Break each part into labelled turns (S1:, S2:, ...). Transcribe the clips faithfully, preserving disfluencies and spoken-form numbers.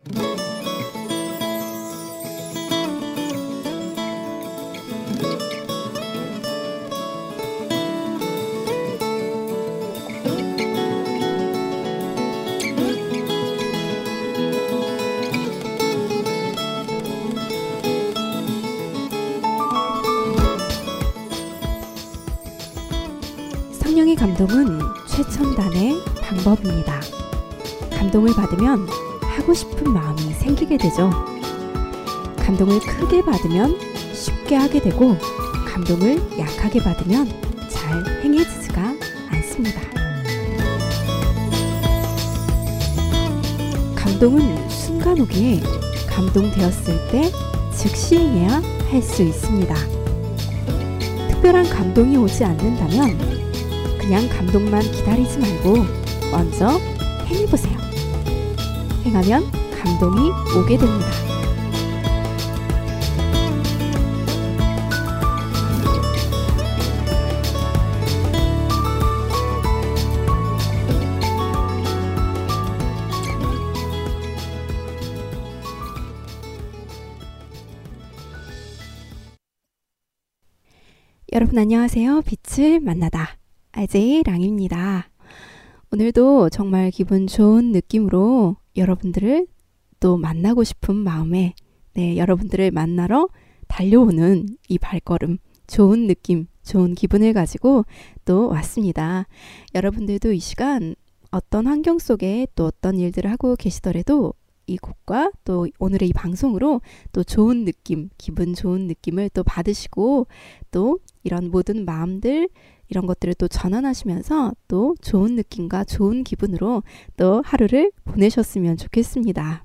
S1: 성령의 감동은 최첨단의 방법입니다. 감동을 받으면 하고 싶은 마음이 생기게 되죠. 감동을 크게 받으면 쉽게 하게 되고, 감동을 약하게 받으면 잘 행해지지가 않습니다. 감동은 순간 오기에 감동되었을 때 즉시 행해야 할 수 있습니다. 특별한 감동이 오지 않는다면 그냥 감동만 기다리지 말고 먼저 행해보세요. 행하면 감동이 오게 됩니다. 여러분 안녕하세요. 빛을 만나다 알제이 랑입니다. 오늘도 정말 기분 좋은 느낌으로 여러분들을 또 만나고 싶은 마음에, 네, 여러분들을 만나러 달려오는 이 발걸음, 좋은 느낌, 좋은 기분을 가지고 또 왔습니다. 여러분들도 이 시간 어떤 환경 속에 또 어떤 일들을 하고 계시더라도 이 곡과 또 오늘의 이 방송으로 또 좋은 느낌, 기분 좋은 느낌을 또 받으시고, 또 이런 모든 마음들, 이런 것들을 또 전환하시면서 또 좋은 느낌과 좋은 기분으로 또 하루를 보내셨으면 좋겠습니다.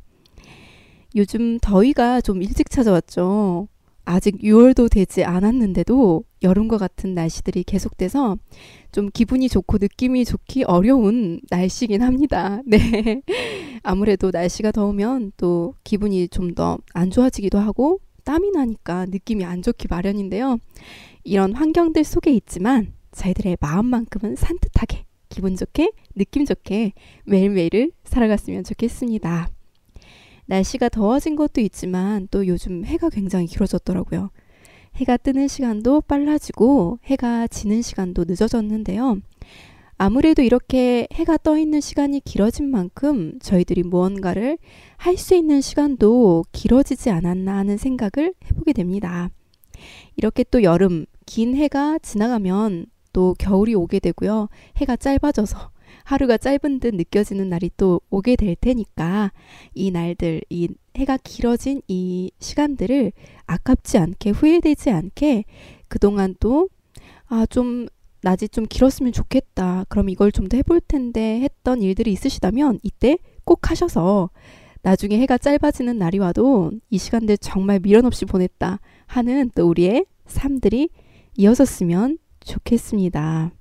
S1: 요즘 더위가 좀 일찍 찾아왔죠. 아직 유월도 되지 않았는데도 여름과 같은 날씨들이 계속돼서 좀 기분이 좋고 느낌이 좋기 어려운 날씨긴 합니다. 네. 아무래도 날씨가 더우면 또 기분이 좀 더 안 좋아지기도 하고 땀이 나니까 느낌이 안 좋기 마련인데요. 이런 환경들 속에 있지만 저희들의 마음만큼은 산뜻하게, 기분 좋게, 느낌 좋게 매일매일을 살아갔으면 좋겠습니다. 날씨가 더워진 것도 있지만 또 요즘 해가 굉장히 길어졌더라고요. 해가 뜨는 시간도 빨라지고 해가 지는 시간도 늦어졌는데요. 아무래도 이렇게 해가 떠 있는 시간이 길어진 만큼 저희들이 무언가를 할 수 있는 시간도 길어지지 않았나 하는 생각을 해보게 됩니다. 이렇게 또 여름, 긴 해가 지나가면 또 겨울이 오게 되고요. 해가 짧아져서 하루가 짧은 듯 느껴지는 날이 또 오게 될 테니까 이 날들, 이 해가 길어진 이 시간들을 아깝지 않게, 후회되지 않게 그동안 또 아, 좀 낮이 좀 길었으면 좋겠다, 그럼 이걸 좀 더 해볼 텐데 했던 일들이 있으시다면 이때 꼭 하셔서 나중에 해가 짧아지는 날이 와도 이 시간들 정말 미련 없이 보냈다 하는 또 우리의 삶들이 이어졌으면 좋겠습니다.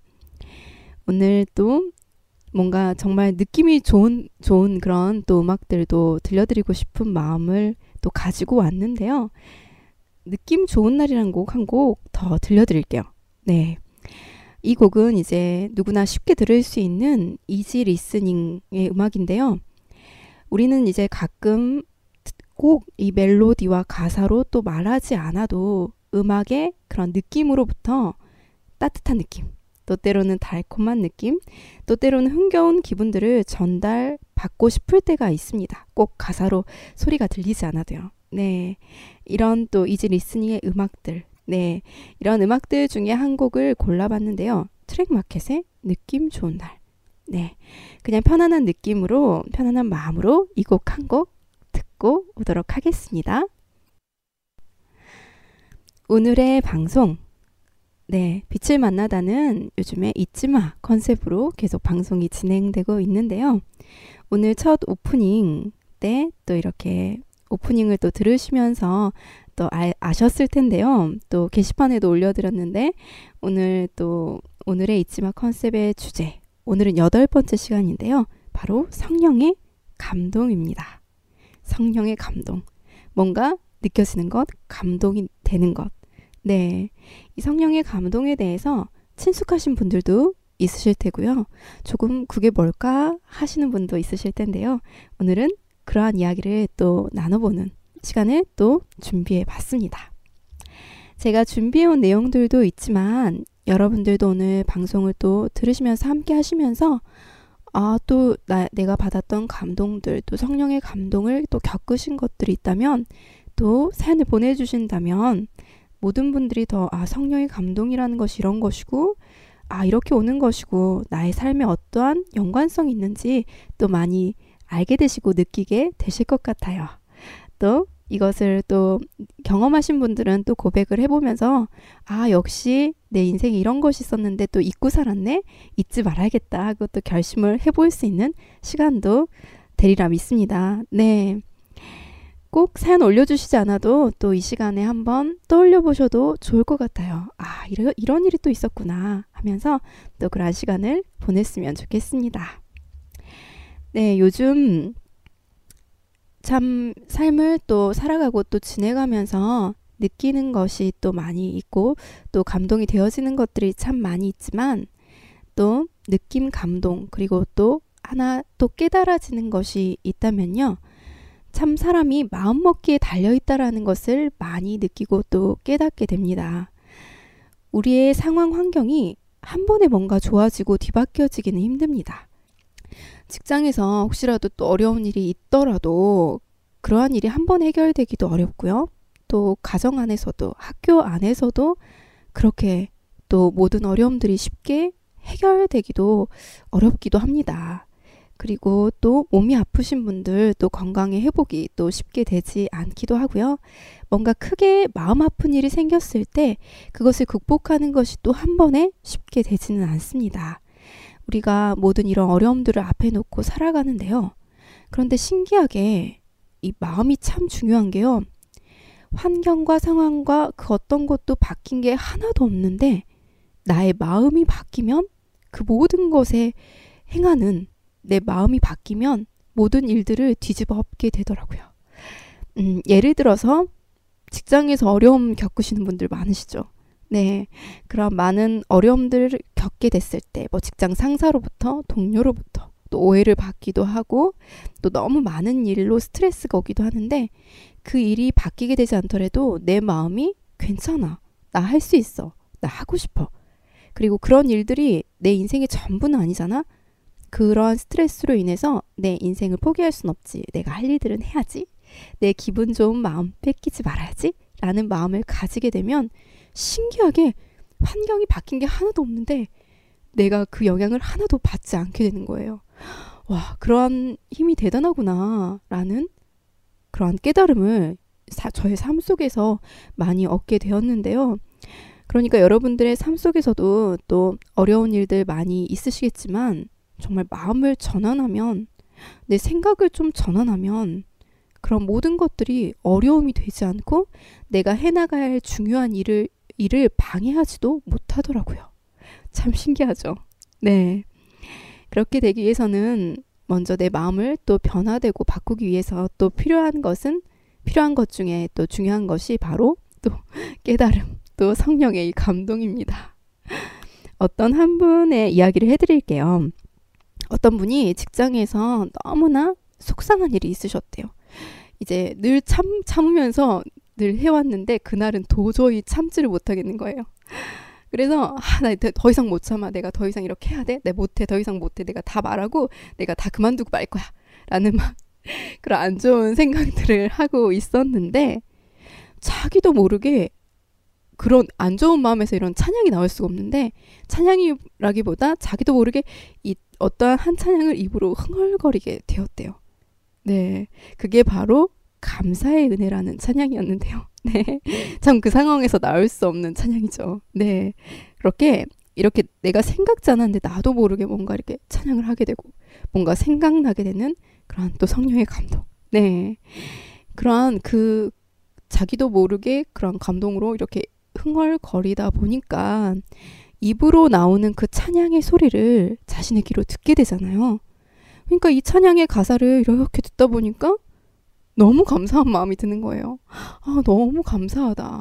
S1: 오늘 또 뭔가 정말 느낌이 좋은 좋은 그런 또 음악들도 들려드리고 싶은 마음을 또 가지고 왔는데요. 느낌 좋은 날이라는 곡 한 곡 더 들려드릴게요. 네, 이 곡은 이제 누구나 쉽게 들을 수 있는 이지 리스닝의 음악인데요. 우리는 이제 가끔 꼭 이 멜로디와 가사로 또 말하지 않아도 음악의 그런 느낌으로부터 따뜻한 느낌, 또 때로는 달콤한 느낌, 또 때로는 흥겨운 기분들을 전달받고 싶을 때가 있습니다. 꼭 가사로 소리가 들리지 않아도요. 네, 이런 또 이지 리스닝의 음악들, 네, 이런 음악들 중에 한 곡을 골라봤는데요. 트랙마켓의 느낌 좋은 날. 네, 그냥 편안한 느낌으로, 편안한 마음으로 이 곡 한 곡 듣고 오도록 하겠습니다. 오늘의 방송, 네, 빛을 만나다는 요즘에 잊지마 컨셉으로 계속 방송이 진행되고 있는데요. 오늘 첫 오프닝 때 또 이렇게 오프닝을 또 들으시면서 또 아, 아셨을 텐데요. 또 게시판에도 올려드렸는데 오늘 또 오늘의 잊지마 컨셉의 주제, 오늘은 여덟 번째 시간인데요. 바로 성령의 감동입니다. 성령의 감동, 뭔가 느껴지는 것, 감동이 되는 것. 네, 이 성령의 감동에 대해서 친숙하신 분들도 있으실 테고요. 조금 그게 뭘까 하시는 분도 있으실 텐데요. 오늘은 그러한 이야기를 또 나눠보는 시간을 또 준비해 봤습니다. 제가 준비해온 내용들도 있지만 여러분들도 오늘 방송을 또 들으시면서 함께 하시면서 아, 또 나, 내가 받았던 감동들, 또 성령의 감동을 또 겪으신 것들이 있다면 또 사연을 보내주신다면 모든 분들이 더 아, 성령의 감동이라는 것이 이런 것이고 아, 이렇게 오는 것이고 나의 삶에 어떠한 연관성이 있는지 또 많이 알게 되시고 느끼게 되실 것 같아요. 또 이것을 또 경험하신 분들은 또 고백을 해보면서 아, 역시 내 인생에 이런 것이 있었는데 또 잊고 살았네, 잊지 말아야겠다 하고 또 결심을 해볼 수 있는 시간도 되리라 믿습니다. 네, 꼭 사연 올려주시지 않아도 또 이 시간에 한번 떠올려 보셔도 좋을 것 같아요. 아, 이러, 이런 일이 또 있었구나 하면서 또 그런 시간을 보냈으면 좋겠습니다. 네, 요즘 참 삶을 또 살아가고 또 지내가면서 느끼는 것이 또 많이 있고 또 감동이 되어지는 것들이 참 많이 있지만 또 느낌, 감동, 그리고 또 하나 또 깨달아지는 것이 있다면요, 참 사람이 마음먹기에 달려있다라는 것을 많이 느끼고 또 깨닫게 됩니다. 우리의 상황 환경이 한 번에 뭔가 좋아지고 뒤바뀌어지기는 힘듭니다. 직장에서 혹시라도 또 어려운 일이 있더라도 그러한 일이 한 번 해결되기도 어렵고요. 또 가정 안에서도 학교 안에서도 그렇게 또 모든 어려움들이 쉽게 해결되기도 어렵기도 합니다. 그리고 또 몸이 아프신 분들 또 건강의 회복이 또 쉽게 되지 않기도 하고요. 뭔가 크게 마음 아픈 일이 생겼을 때 그것을 극복하는 것이 또 한 번에 쉽게 되지는 않습니다. 우리가 모든 이런 어려움들을 앞에 놓고 살아가는데요. 그런데 신기하게 이 마음이 참 중요한 게요. 환경과 상황과 그 어떤 것도 바뀐 게 하나도 없는데 나의 마음이 바뀌면 그 모든 것에 행하는 내 마음이 바뀌면 모든 일들을 뒤집어 엎게 되더라고요. 음, 예를 들어서 직장에서 어려움 겪으시는 분들 많으시죠. 네, 그런 많은 어려움들을 겪게 됐을 때 뭐 직장 상사로부터 동료로부터 또 오해를 받기도 하고 또 너무 많은 일로 스트레스가 오기도 하는데 그 일이 바뀌게 되지 않더라도 내 마음이 괜찮아, 나 할 수 있어, 나 하고 싶어. 그리고 그런 일들이 내 인생의 전부는 아니잖아. 그런 스트레스로 인해서 내 인생을 포기할 순 없지, 내가 할 일들은 해야지, 내 기분 좋은 마음 뺏기지 말아야지 라는 마음을 가지게 되면 신기하게 환경이 바뀐 게 하나도 없는데 내가 그 영향을 하나도 받지 않게 되는 거예요. 와, 그러한 힘이 대단하구나 라는 그러한 깨달음을 사, 저의 삶 속에서 많이 얻게 되었는데요. 그러니까 여러분들의 삶 속에서도 또 어려운 일들 많이 있으시겠지만 정말 마음을 전환하면, 내 생각을 좀 전환하면 그런 모든 것들이 어려움이 되지 않고 내가 해나가야 할 중요한 일을, 일을 방해하지도 못하더라고요. 참 신기하죠. 네, 그렇게 되기 위해서는 먼저 내 마음을 또 변화되고 바꾸기 위해서 또 필요한 것은, 필요한 것 중에 또 중요한 것이 바로 또 깨달음, 또 성령의 이 감동입니다. 어떤 한 분의 이야기를 해드릴게요. 어떤 분이 직장에서 너무나 속상한 일이 있으셨대요. 이제 늘 참, 참으면서 늘 해왔는데 그날은 도저히 참지를 못하겠는 거예요. 그래서 아, 나 더 이상 못 참아, 내가 더 이상 이렇게 해야 돼, 내가 못해, 더 이상 못해, 내가 다 말하고 내가 다 그만두고 말 거야 라는 막 그런 안 좋은 생각들을 하고 있었는데 자기도 모르게 그런 안 좋은 마음에서 이런 찬양이 나올 수가 없는데, 찬양이라기보다 자기도 모르게 이 어떠한 한 찬양을 입으로 흥얼거리게 되었대요. 네, 그게 바로 감사의 은혜라는 찬양이었는데요. 네, 참 그 상황에서 나올 수 없는 찬양이죠. 네, 그렇게 이렇게 내가 생각지 않았는데 나도 모르게 뭔가 이렇게 찬양을 하게 되고 뭔가 생각나게 되는 그런 또 성령의 감동. 네, 그러한 그 자기도 모르게 그런 감동으로 이렇게 흥얼거리다 보니까 입으로 나오는 그 찬양의 소리를 자신의 귀로 듣게 되잖아요. 그러니까 이 찬양의 가사를 이렇게 듣다 보니까 너무 감사한 마음이 드는 거예요. 아, 너무 감사하다.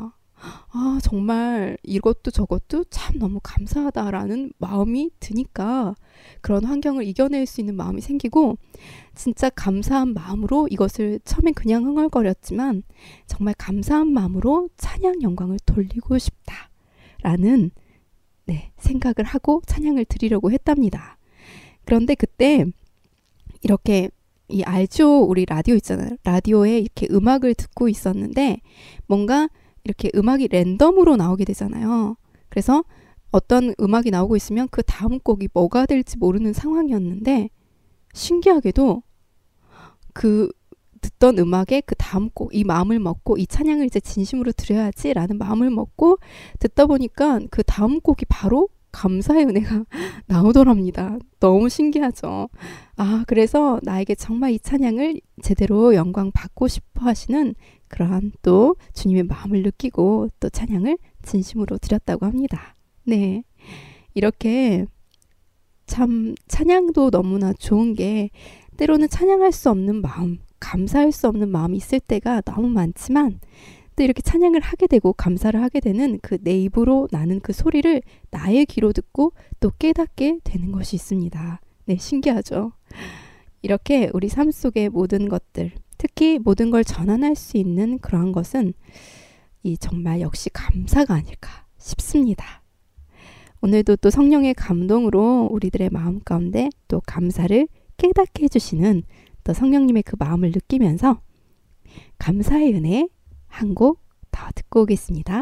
S1: 아, 정말 이것도 저것도 참 너무 감사하다라는 마음이 드니까 그런 환경을 이겨낼 수 있는 마음이 생기고 진짜 감사한 마음으로 이것을 처음엔 그냥 흥얼거렸지만 정말 감사한 마음으로 찬양 영광을 돌리고 싶다라는 네, 생각을 하고 찬양을 드리려고 했답니다. 그런데 그때 이렇게 이 알지오 우리 라디오 있잖아요. 라디오에 이렇게 음악을 듣고 있었는데 뭔가 이렇게 음악이 랜덤으로 나오게 되잖아요. 그래서 어떤 음악이 나오고 있으면 그 다음 곡이 뭐가 될지 모르는 상황이었는데 신기하게도 그 듣던 음악에 그 다음 곡, 이 마음을 먹고 이 찬양을 이제 진심으로 드려야지 라는 마음을 먹고 듣다 보니까 그 다음 곡이 바로 감사의 은혜가 나오더랍니다. 너무 신기하죠. 아, 그래서 나에게 정말 이 찬양을 제대로 영광 받고 싶어 하시는 그러한 또 주님의 마음을 느끼고 또 찬양을 진심으로 드렸다고 합니다. 네. 이렇게 참 찬양도 너무나 좋은 게 때로는 찬양할 수 없는 마음, 감사할 수 없는 마음이 있을 때가 너무 많지만 또 이렇게 찬양을 하게 되고 감사를 하게 되는 그 내 입으로 나는 그 소리를 나의 귀로 듣고 또 깨닫게 되는 것이 있습니다. 네, 신기하죠? 이렇게 우리 삶 속의 모든 것들, 특히 모든 걸 전환할 수 있는 그러한 것은 이 정말 역시 감사가 아닐까 싶습니다. 오늘도 또 성령의 감동으로 우리들의 마음 가운데 또 감사를 깨닫게 해주시는 또 성령님의 그 마음을 느끼면서 감사의 은혜 한 곡 더 듣고 오겠습니다.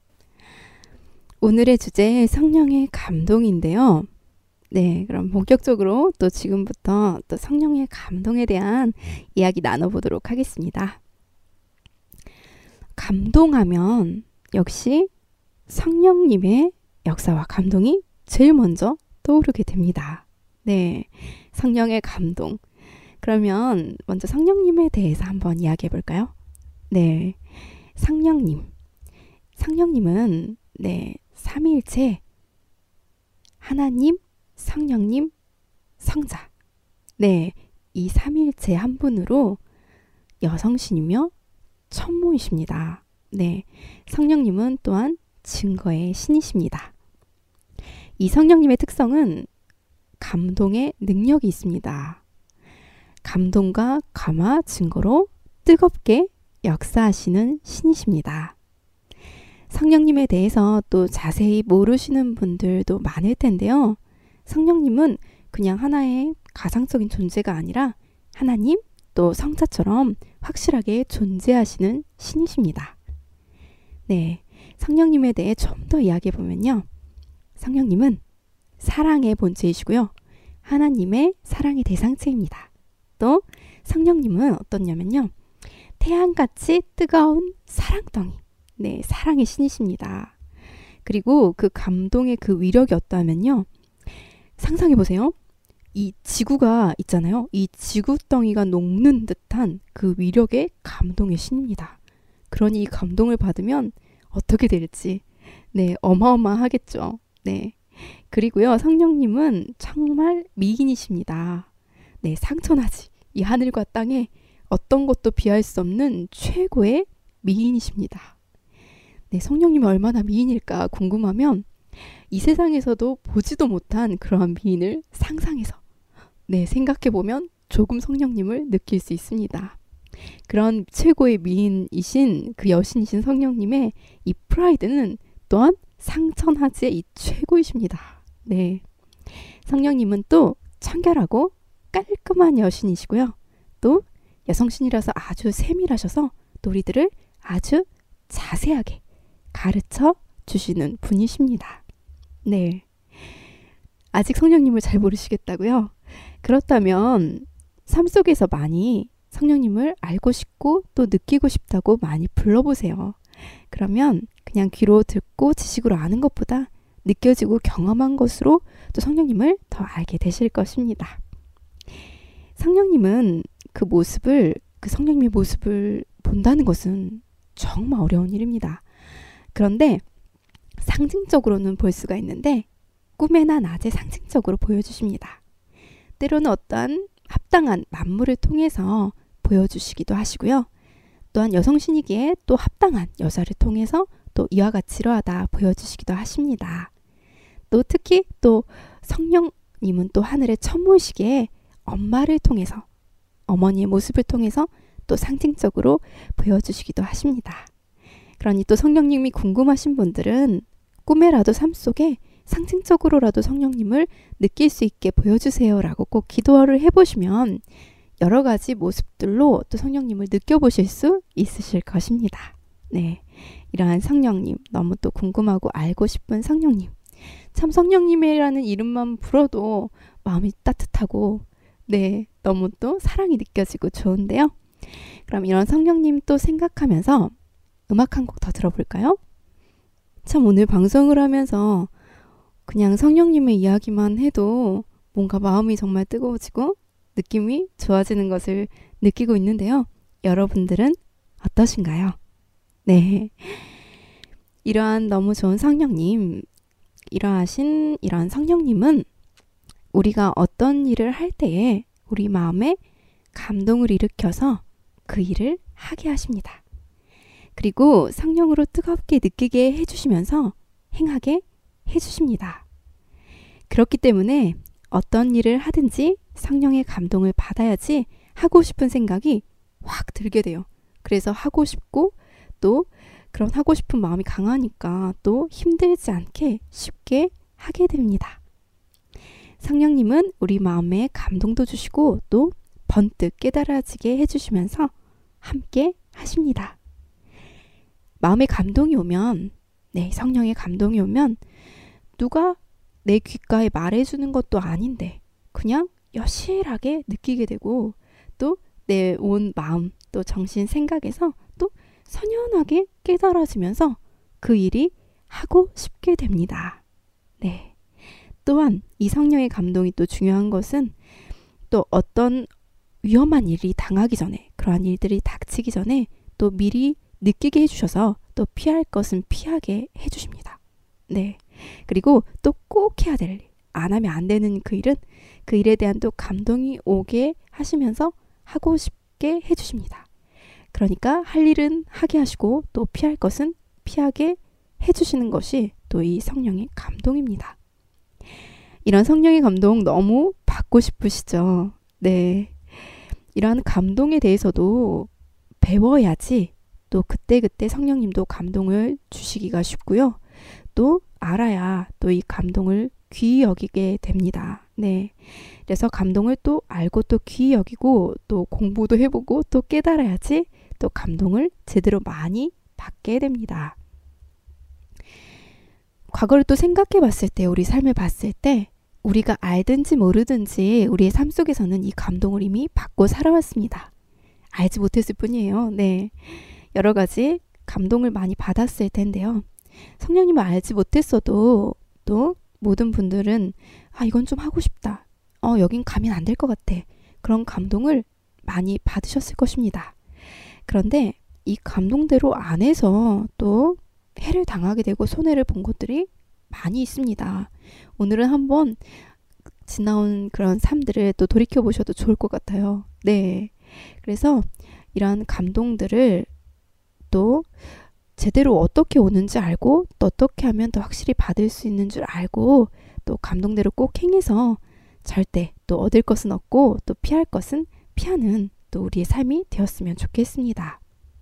S1: 오늘의 주제 성령의 감동인데요. 네, 그럼 본격적으로 또 지금부터 또 성령의 감동에 대한 이야기 나눠보도록 하겠습니다. 감동하면 역시 성령님의 역사와 감동이 제일 먼저 떠오르게 됩니다. 네, 성령의 감동. 그러면 먼저 성령님에 대해서 한번 이야기해 볼까요? 네, 성령님. 성령님은 네, 삼위일체 하나님, 성령님, 성자. 네, 이 삼위일체 한 분으로 여성신이며 천모이십니다. 네, 성령님은 또한 증거의 신이십니다. 이 성령님의 특성은 감동의 능력이 있습니다. 감동과 감화 증거로 뜨겁게 역사하시는 신이십니다. 성령님에 대해서 또 자세히 모르시는 분들도 많을 텐데요. 성령님은 그냥 하나의 가상적인 존재가 아니라 하나님 또 성자처럼 확실하게 존재하시는 신이십니다. 네, 성령님에 대해 좀 더 이야기해 보면요. 성령님은 사랑의 본체이시고요. 하나님의 사랑의 대상체입니다. 또 성령님은 어떻냐면요. 태양같이 뜨거운 사랑덩이. 네, 사랑의 신이십니다. 그리고 그 감동의 그 위력이 어떠하면요. 상상해 보세요. 이 지구가 있잖아요. 이 지구덩이가 녹는 듯한 그 위력의 감동의 신입니다. 그러니 이 감동을 받으면 어떻게 될지 네, 어마어마하겠죠. 네. 그리고요. 성령님은 정말 미인이십니다. 네, 상천하지. 이 하늘과 땅에 어떤 것도 비할 수 없는 최고의 미인이십니다. 네, 성령님이 얼마나 미인일까 궁금하면 이 세상에서도 보지도 못한 그러한 미인을 상상해서 네, 생각해보면 조금 성령님을 느낄 수 있습니다. 그런 최고의 미인이신 그 여신이신 성령님의 이 프라이드는 또한 상천하지의 이 최고이십니다. 네, 성령님은 또 청결하고 깔끔한 여신이시고요. 또 여성신이라서 아주 세밀하셔서 또 우리들을 아주 자세하게 가르쳐 주시는 분이십니다. 네, 아직 성령님을 잘 모르시겠다고요? 그렇다면 삶 속에서 많이 성령님을 알고 싶고 또 느끼고 싶다고 많이 불러보세요. 그러면 그냥 귀로 듣고 지식으로 아는 것보다 느껴지고 경험한 것으로 또 성령님을 더 알게 되실 것입니다. 성령님은 그 모습을, 그 성령님의 모습을 본다는 것은 정말 어려운 일입니다. 그런데 상징적으로는 볼 수가 있는데 꿈에나 낮에 상징적으로 보여주십니다. 때로는 어떠한 합당한 만물을 통해서 보여주시기도 하시고요. 또한 여성신이기에 또 합당한 여자를 통해서 또 이와 같이 이러하다 보여주시기도 하십니다. 또 특히 또 성령님은 또 하늘의 천모시기에 엄마를 통해서, 어머니의 모습을 통해서 또 상징적으로 보여주시기도 하십니다. 그러니 또 성령님이 궁금하신 분들은 꿈에라도 삶 속에 상징적으로라도 성령님을 느낄 수 있게 보여주세요 라고 꼭 기도를 해보시면 여러 가지 모습들로 또 성령님을 느껴보실 수 있으실 것입니다. 네, 이러한 성령님, 너무 또 궁금하고 알고 싶은 성령님, 참 성령님이라는 이름만 불어도 마음이 따뜻하고 네, 너무 또 사랑이 느껴지고 좋은데요. 그럼 이런 성령님 또 생각하면서 음악 한 곡 더 들어볼까요? 참 오늘 방송을 하면서 그냥 성령님의 이야기만 해도 뭔가 마음이 정말 뜨거워지고 느낌이 좋아지는 것을 느끼고 있는데요. 여러분들은 어떠신가요? 네, 이러한 너무 좋은 성령님, 이러하신 이러한 성령님은 우리가 어떤 일을 할 때에 우리 마음에 감동을 일으켜서 그 일을 하게 하십니다. 그리고 성령으로 뜨겁게 느끼게 해주시면서 행하게 해주십니다. 그렇기 때문에 어떤 일을 하든지 성령의 감동을 받아야지 하고 싶은 생각이 확 들게 돼요. 그래서 하고 싶고 또 그런 하고 싶은 마음이 강하니까 또 힘들지 않게 쉽게 하게 됩니다. 성령님은 우리 마음에 감동도 주시고 또 번뜩 깨달아지게 해주시면서 함께 하십니다. 마음에 감동이 오면, 네, 성령의 감동이 오면 누가 내 귓가에 말해주는 것도 아닌데 그냥 여실하게 느끼게 되고 또 내 온 마음, 또 정신, 생각에서 또 선연하게 깨달아지면서 그 일이 하고 싶게 됩니다. 네. 또한 이 성령의 감동이 또 중요한 것은 또 어떤 위험한 일이 당하기 전에, 그러한 일들이 닥치기 전에 또 미리 느끼게 해주셔서 또 피할 것은 피하게 해주십니다. 네. 그리고 또 꼭 해야 될 일, 안 하면 안 되는 그 일은 그 일에 대한 또 감동이 오게 하시면서 하고 싶게 해주십니다. 그러니까 할 일은 하게 하시고 또 피할 것은 피하게 해주시는 것이 또 이 성령의 감동입니다. 이런 성령의 감동 너무 받고 싶으시죠? 네. 이러한 감동에 대해서도 배워야지 또 그때그때 성령님도 감동을 주시기가 쉽고요. 또 알아야 또 이 감동을 귀히 여기게 됩니다. 네. 그래서 감동을 또 알고 또 귀히 여기고 또 공부도 해보고 또 깨달아야지 또 감동을 제대로 많이 받게 됩니다. 과거를 또 생각해 봤을 때, 우리 삶을 봤을 때 우리가 알든지 모르든지 우리의 삶 속에서는 이 감동을 이미 받고 살아왔습니다. 알지 못했을 뿐이에요. 네. 여러 가지 감동을 많이 받았을 텐데요. 성령님을 알지 못했어도 또 모든 분들은 아, 이건 좀 하고 싶다. 어, 여긴 가면 안 될 것 같아. 그런 감동을 많이 받으셨을 것입니다. 그런데 이 감동대로 안 해서 또 해를 당하게 되고 손해를 본 것들이 많이 있습니다. 오늘은 한번 지나온 그런 삶들을 또 돌이켜 보셔도 좋을 것 같아요. 네. 그래서 이러한 감동들을 또 제대로 어떻게 오는지 알고 또 어떻게 하면 더 확실히 받을 수 있는 줄 알고 또 감동대로 꼭 행해서 절대 또 얻을 것은 얻고 또 피할 것은 피하는 또 우리의 삶이 되었으면 좋겠습니다.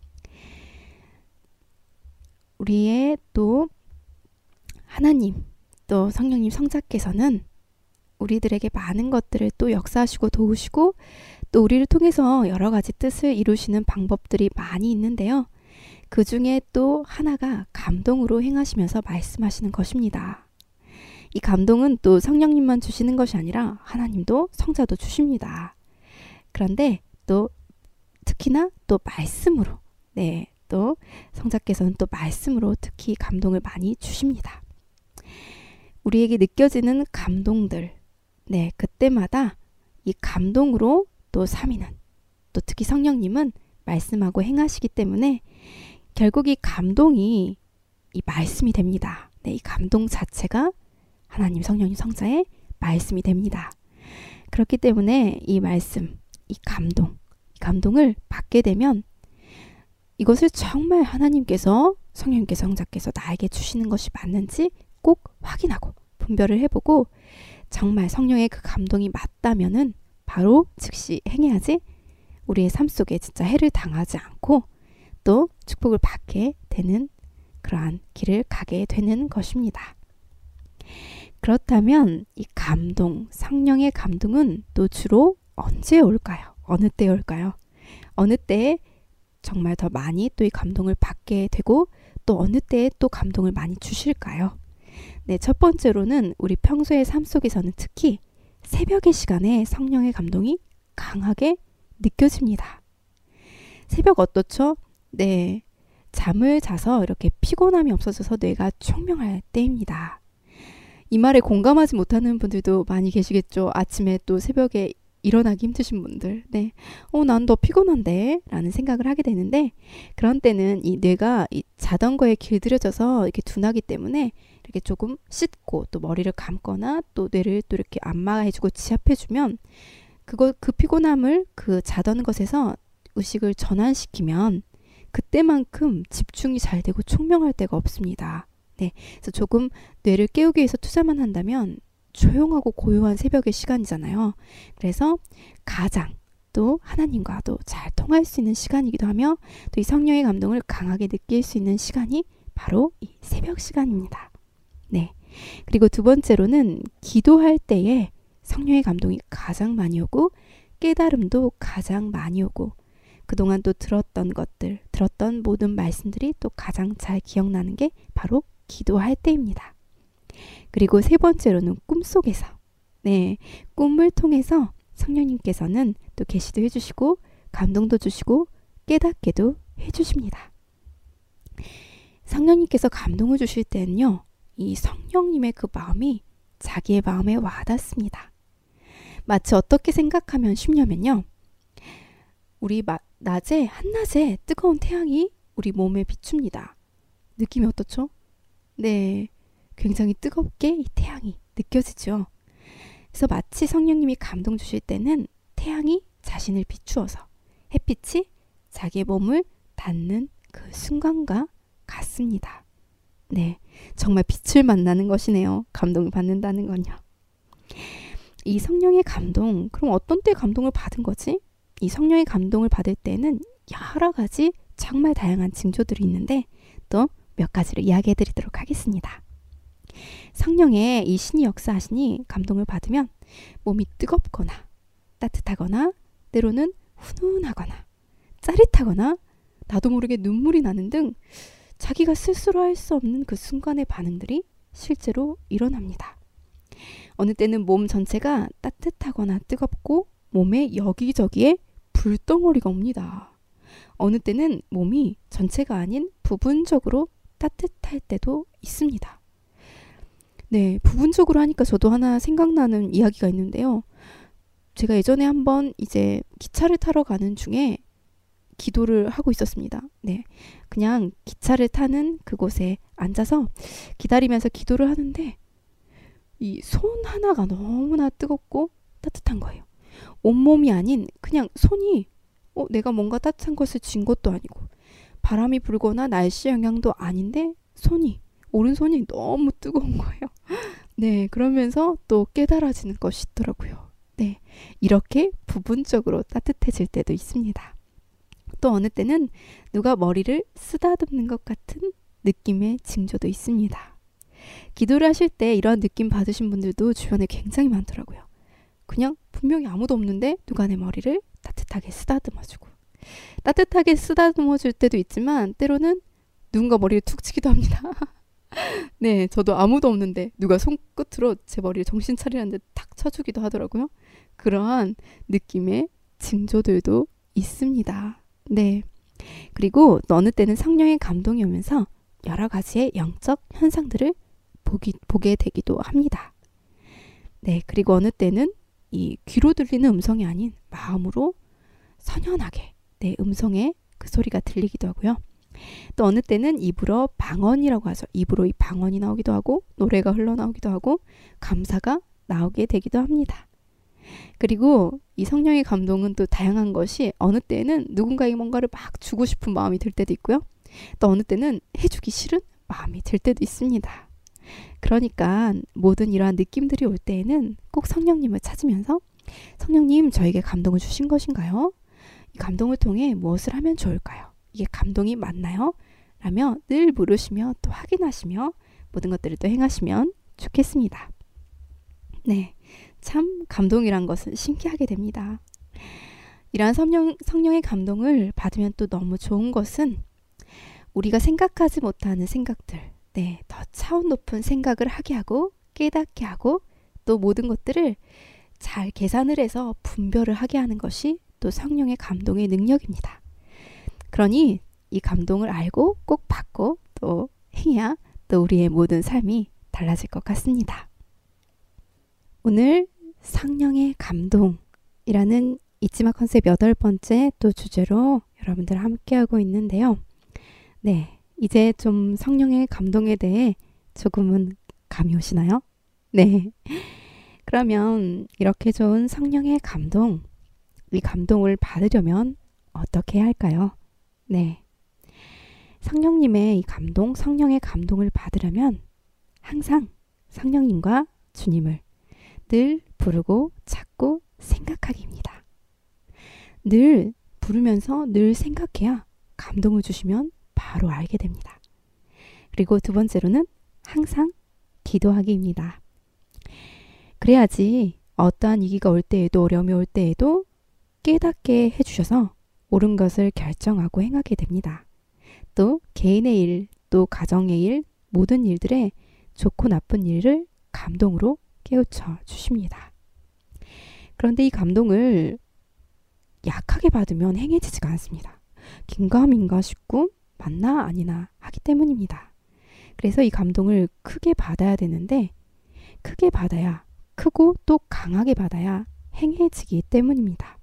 S1: 우리의 또 하나님, 또 성령님 성자께서는 우리들에게 많은 것들을 또 역사하시고 도우시고 또 우리를 통해서 여러 가지 뜻을 이루시는 방법들이 많이 있는데요. 그 중에 또 하나가 감동으로 행하시면서 말씀하시는 것입니다. 이 감동은 또 성령님만 주시는 것이 아니라 하나님도 성자도 주십니다. 그런데 또 특히나 또 말씀으로, 네, 또 성자께서는 또 말씀으로 특히 감동을 많이 주십니다. 우리에게 느껴지는 감동들, 네, 그때마다 이 감동으로 또 삼위는, 또 특히 성령님은 말씀하고 행하시기 때문에 결국 이 감동이 이 말씀이 됩니다. 네, 이 감동 자체가 하나님, 성령님, 성자의 말씀이 됩니다. 그렇기 때문에 이 말씀, 이 감동, 이 감동을 받게 되면 이것을 정말 하나님께서 성령님께서 성자께서 나에게 주시는 것이 맞는지 꼭 확인하고 분별을 해보고 정말 성령의 그 감동이 맞다면은 바로 즉시 행해야지 우리의 삶 속에 진짜 해를 당하지 않고 또 축복을 받게 되는 그러한 길을 가게 되는 것입니다. 그렇다면 이 감동, 성령의 감동은 또 주로 언제 올까요? 어느 때에 올까요? 어느 때에 정말 더 많이 또 이 감동을 받게 되고 또 어느 때에 또 감동을 많이 주실까요? 네, 첫 번째로는 우리 평소의 삶 속에서는 특히 새벽의 시간에 성령의 감동이 강하게 느껴집니다. 새벽 어떻죠? 네, 잠을 자서 이렇게 피곤함이 없어져서 뇌가 총명할 때입니다. 이 말에 공감하지 못하는 분들도 많이 계시겠죠. 아침에 또 새벽에 일어나기 힘드신 분들. 네. 어, 난 더 피곤한데? 라는 생각을 하게 되는데, 그런 때는 이 뇌가 이 자던 거에 길들여져서 이렇게 둔하기 때문에 이렇게 조금 씻고 또 머리를 감거나 또 뇌를 또 이렇게 안마해주고 지압해주면 그거, 그 피곤함을 그 자던 것에서 의식을 전환시키면 그때만큼 집중이 잘 되고 총명할 때가 없습니다. 네. 그래서 조금 뇌를 깨우기 위해서 투자만 한다면 조용하고 고요한 새벽의 시간이잖아요. 그래서 가장 또 하나님과도 잘 통할 수 있는 시간이기도 하며 또 이 성령의 감동을 강하게 느낄 수 있는 시간이 바로 이 새벽 시간입니다. 네. 그리고 두 번째로는 기도할 때에 성령의 감동이 가장 많이 오고 깨달음도 가장 많이 오고 그동안 또 들었던 것들, 들었던 모든 말씀들이 또 가장 잘 기억나는 게 바로 기도할 때입니다. 그리고 세 번째로는 꿈속에서, 네, 꿈을 통해서 성령님께서는 또 계시도 해주시고 감동도 주시고 깨닫게도 해주십니다. 성령님께서 감동을 주실 때는요, 이 성령님의 그 마음이 자기의 마음에 와닿습니다. 마치 어떻게 생각하면 쉽냐면요, 우리 마, 낮에 한낮에 뜨거운 태양이 우리 몸에 비춥니다. 느낌이 어떻죠? 네, 굉장히 뜨겁게 이 태양이 느껴지죠. 그래서 마치 성령님이 감동 주실 때는 태양이 자신을 비추어서 햇빛이 자기의 몸을 닿는 그 순간과 같습니다. 네, 정말 빛을 만나는 것이네요. 감동을 받는다는 건요. 이 성령의 감동, 그럼 어떤 때 감동을 받은 거지? 이 성령의 감동을 받을 때는 여러 가지 정말 다양한 징조들이 있는데 또 몇 가지를 이야기해 드리도록 하겠습니다. 성령의 이 신이 역사하시니 감동을 받으면 몸이 뜨겁거나 따뜻하거나 때로는 훈훈하거나 짜릿하거나 나도 모르게 눈물이 나는 등 자기가 스스로 할 수 없는 그 순간의 반응들이 실제로 일어납니다. 어느 때는 몸 전체가 따뜻하거나 뜨겁고 몸에 여기저기에 불덩어리가 옵니다. 어느 때는 몸이 전체가 아닌 부분적으로 따뜻할 때도 있습니다. 네, 부분적으로 하니까 저도 하나 생각나는 이야기가 있는데요. 제가 예전에 한번 이제 기차를 타러 가는 중에 기도를 하고 있었습니다. 네, 그냥 기차를 타는 그곳에 앉아서 기다리면서 기도를 하는데 이 손 하나가 너무나 뜨겁고 따뜻한 거예요. 온몸이 아닌 그냥 손이 어, 내가 뭔가 따뜻한 것을 쥔 것도 아니고 바람이 불거나 날씨 영향도 아닌데 손이 오른손이 너무 뜨거운 거예요. 네, 그러면서 또 깨달아지는 것이 있더라고요. 네, 이렇게 부분적으로 따뜻해질 때도 있습니다. 또 어느 때는 누가 머리를 쓰다듬는 것 같은 느낌의 징조도 있습니다. 기도를 하실 때 이런 느낌 받으신 분들도 주변에 굉장히 많더라고요. 그냥 분명히 아무도 없는데 누가 내 머리를 따뜻하게 쓰다듬어주고 따뜻하게 쓰다듬어줄 때도 있지만 때로는 누군가 머리를 툭 치기도 합니다. 네, 저도 아무도 없는데 누가 손끝으로 제 머리를 정신 차리라는데 탁 쳐주기도 하더라고요. 그러한 느낌의 징조들도 있습니다. 네, 그리고 어느 때는 성령의 감동이 오면서 여러 가지의 영적 현상들을 보기, 보게 되기도 합니다. 네, 그리고 어느 때는 이 귀로 들리는 음성이 아닌 마음으로 선연하게 내 음성의 그 소리가 들리기도 하고요. 또 어느 때는 입으로 방언이라고 하죠. 입으로 이 방언이 나오기도 하고 노래가 흘러나오기도 하고 감사가 나오게 되기도 합니다. 그리고 이 성령의 감동은 또 다양한 것이 어느 때는 누군가에게 뭔가를 막 주고 싶은 마음이 들 때도 있고요. 또 어느 때는 해주기 싫은 마음이 들 때도 있습니다. 그러니까 모든 이러한 느낌들이 올 때에는 꼭 성령님을 찾으면서 성령님, 저에게 감동을 주신 것인가요? 이 감동을 통해 무엇을 하면 좋을까요? 이게 감동이 맞나요? 라며 늘 물으시며 또 확인하시며 모든 것들을 또 행하시면 좋겠습니다. 네, 참 감동이란 것은 신기하게 됩니다. 이러한 성령, 성령의 감동을 받으면 또 너무 좋은 것은 우리가 생각하지 못하는 생각들, 네, 더 차원 높은 생각을 하게 하고 깨닫게 하고 또 모든 것들을 잘 계산을 해서 분별을 하게 하는 것이 또 성령의 감동의 능력입니다. 그러니 이 감동을 알고 꼭 받고 또 행해야 또 우리의 모든 삶이 달라질 것 같습니다. 오늘 성령의 감동이라는 잊지마 컨셉 여덟 번째 또 주제로 여러분들 함께하고 있는데요. 네, 이제 좀 성령의 감동에 대해 조금은 감이 오시나요? 네. 그러면 이렇게 좋은 성령의 감동, 이 감동을 받으려면 어떻게 해야 할까요? 네. 성령님의 이 감동, 성령의 감동을 받으려면 항상 성령님과 주님을 늘 부르고 찾고 생각하기입니다. 늘 부르면서 늘 생각해야 감동을 주시면 바로 알게 됩니다. 그리고 두 번째로는 항상 기도하기입니다. 그래야지 어떠한 위기가 올 때에도 어려움이 올 때에도 깨닫게 해주셔서 옳은 것을 결정하고 행하게 됩니다. 또 개인의 일, 또 가정의 일, 모든 일들에 좋고 나쁜 일을 감동으로 깨우쳐 주십니다. 그런데 이 감동을 약하게 받으면 행해지지가 않습니다. 긴가민가 싶고 맞나 아니나 하기 때문입니다. 그래서 이 감동을 크게 받아야 되는데 크게 받아야 크고 또 강하게 받아야 행해지기 때문입니다.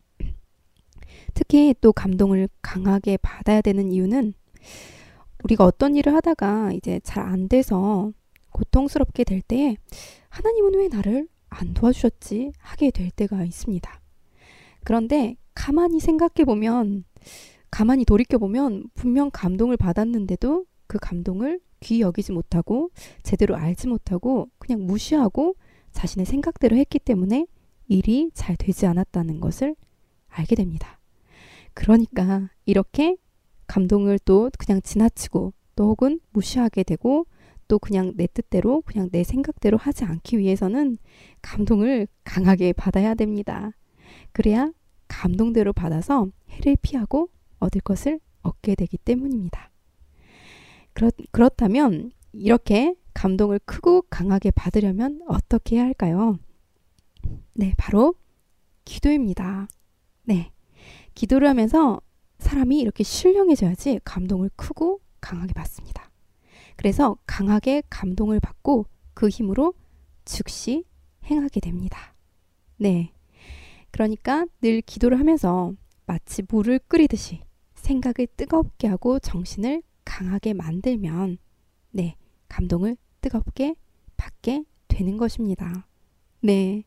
S1: 특히 또 감동을 강하게 받아야 되는 이유는 우리가 어떤 일을 하다가 이제 잘 안 돼서 고통스럽게 될 때에 하나님은 왜 나를 안 도와주셨지 하게 될 때가 있습니다. 그런데 가만히 생각해 보면 가만히 돌이켜 보면 분명 감동을 받았는데도 그 감동을 귀히 여기지 못하고 제대로 알지 못하고 그냥 무시하고 자신의 생각대로 했기 때문에 일이 잘 되지 않았다는 것을 알게 됩니다. 그러니까 이렇게 감동을 또 그냥 지나치고 또 혹은 무시하게 되고 또 그냥 내 뜻대로 그냥 내 생각대로 하지 않기 위해서는 감동을 강하게 받아야 됩니다. 그래야 감동대로 받아서 해를 피하고 얻을 것을 얻게 되기 때문입니다. 그렇, 그렇다면 이렇게 감동을 크고 강하게 받으려면 어떻게 해야 할까요? 네, 바로 기도입니다. 네, 기도를 하면서 사람이 이렇게 신령해져야지 감동을 크고 강하게 받습니다. 그래서 강하게 감동을 받고 그 힘으로 즉시 행하게 됩니다. 네, 그러니까 늘 기도를 하면서 마치 물을 끓이듯이 생각을 뜨겁게 하고 정신을 강하게 만들면 네, 감동을 뜨겁게 받게 되는 것입니다. 네,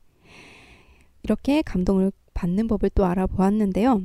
S1: 이렇게 감동을 받는 법을 또 알아보았는데요.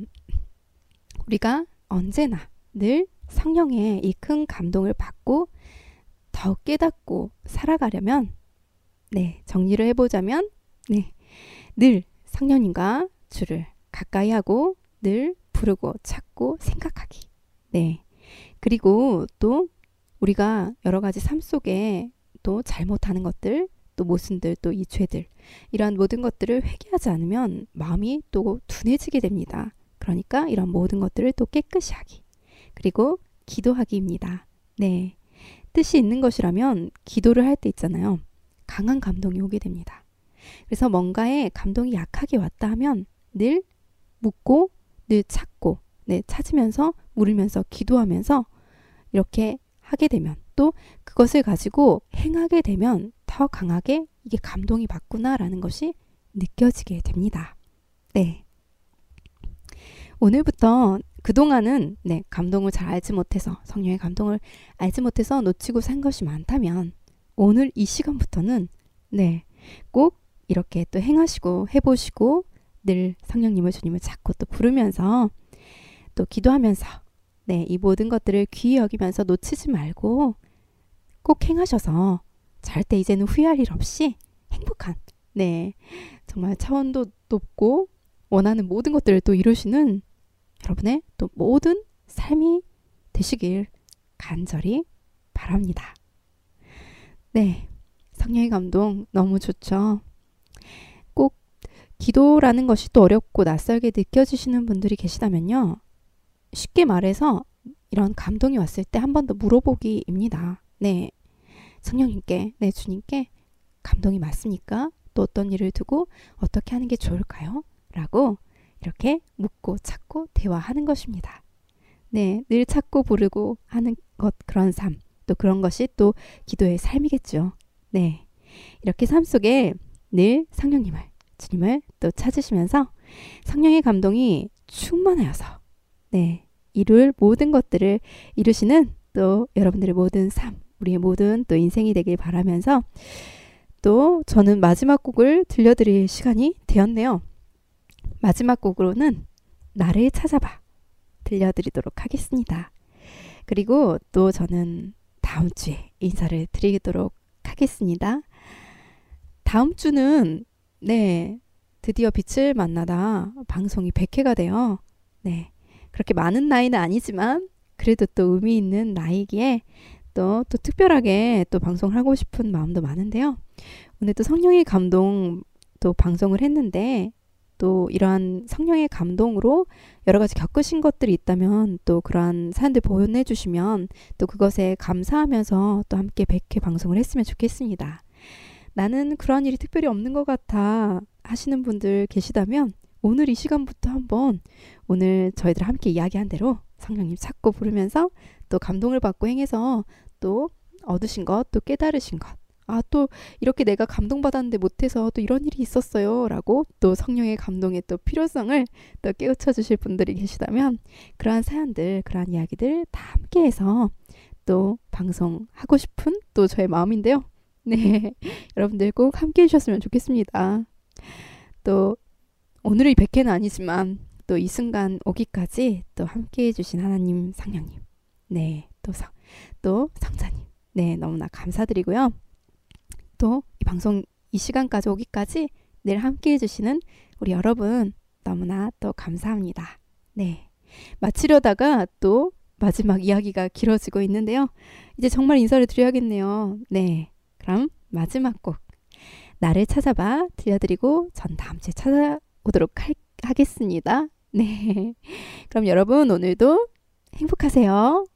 S1: 우리가 언제나 늘 성령의 이 큰 감동을 받고 더 깨닫고 살아가려면 네, 정리를 해보자면 네, 늘 성령님과 주를 가까이 하고 늘 부르고 찾고 생각하기. 네, 그리고 또 우리가 여러 가지 삶 속에 또 잘못하는 것들, 또 모순들, 또 이 죄들, 이러한 모든 것들을 회개하지 않으면 마음이 또 둔해지게 됩니다. 그러니까 이런 모든 것들을 또 깨끗이 하기. 그리고 기도하기입니다. 네, 뜻이 있는 것이라면 기도를 할 때 있잖아요. 강한 감동이 오게 됩니다. 그래서 뭔가에 감동이 약하게 왔다 하면 늘 묻고 늘 찾고 네, 찾으면서 물으면서 기도하면서 이렇게 하게 되면 또 그것을 가지고 행하게 되면 더 강하게 이게 감동이 받구나라는 것이 느껴지게 됩니다. 네, 오늘부터 그동안은 네, 감동을 잘 알지 못해서 성령의 감동을 알지 못해서 놓치고 산 것이 많다면 오늘 이 시간부터는 네, 꼭 이렇게 또 행하시고 해보시고 늘 성령님을 주님을 찾고 또 부르면서 또 기도하면서 네, 이 모든 것들을 귀히 여기면서 놓치지 말고 꼭 행하셔서 잘 때 이제는 후회할 일 없이 행복한, 네, 정말 차원도 높고 원하는 모든 것들을 또 이루시는 여러분의 또 모든 삶이 되시길 간절히 바랍니다. 네, 성령의 감동 너무 좋죠. 꼭 기도라는 것이 또 어렵고 낯설게 느껴지시는 분들이 계시다면요. 쉽게 말해서 이런 감동이 왔을 때 한 번 더 물어보기입니다. 네, 성령님께, 네, 주님께 감동이 맞습니까? 또 어떤 일을 두고 어떻게 하는 게 좋을까요? 라고 이렇게 묻고 찾고 대화하는 것입니다. 네, 늘 찾고 부르고 하는 것, 그런 삶, 또 그런 것이 또 기도의 삶이겠죠. 네, 이렇게 삶 속에 늘 성령님을, 주님을 또 찾으시면서 성령의 감동이 충만하여서 네, 이룰 모든 것들을 이루시는 또 여러분들의 모든 삶, 우리의 모든 또 인생이 되길 바라면서 또 저는 마지막 곡을 들려드릴 시간이 되었네요. 마지막 곡으로는 나를 찾아봐 들려드리도록 하겠습니다. 그리고 또 저는 다음 주에 인사를 드리도록 하겠습니다. 다음 주는 네, 드디어 빛을 만나다 방송이 백 회가 돼요. 네, 그렇게 많은 나이는 아니지만 그래도 또 의미 있는 나이기에 또, 또 특별하게 또 방송을 하고 싶은 마음도 많은데요. 오늘 또 성령의 감동 또 방송을 했는데 또 이러한 성령의 감동으로 여러 가지 겪으신 것들이 있다면 또 그러한 사연들 보내주시면 또 그것에 감사하면서 또 함께 백 회 방송을 했으면 좋겠습니다. 나는 그러한 일이 특별히 없는 것 같아 하시는 분들 계시다면 오늘 이 시간부터 한번 오늘 저희들 함께 이야기한 대로 성령님 찾고 부르면서 또 감동을 받고 행해서 또 얻으신 것, 또 깨달으신 것, 아, 또 이렇게 내가 감동받았는데 못해서 또 이런 일이 있었어요 라고 또 성령의 감동의 또 필요성을 또 깨우쳐 주실 분들이 계시다면 그러한 사연들, 그러한 이야기들 다 함께해서 또 방송하고 싶은 또 저의 마음인데요. 네, 여러분들 꼭 함께 해주셨으면 좋겠습니다. 또 오늘의 백 회는 아니지만 또 이 순간 오기까지 또 함께 해주신 하나님, 성령님, 네, 또, 성, 또 성자님, 네, 너무나 감사드리고요. 또 이 방송 이 시간까지 오기까지 늘 함께 해주시는 우리 여러분 너무나 또 감사합니다. 네, 마치려다가 또 마지막 이야기가 길어지고 있는데요. 이제 정말 인사를 드려야겠네요. 네, 그럼 마지막 곡 나를 찾아봐 들려드리고 전 다음 주에 찾아오도록 할, 하겠습니다. 네, 그럼 여러분 오늘도 행복하세요.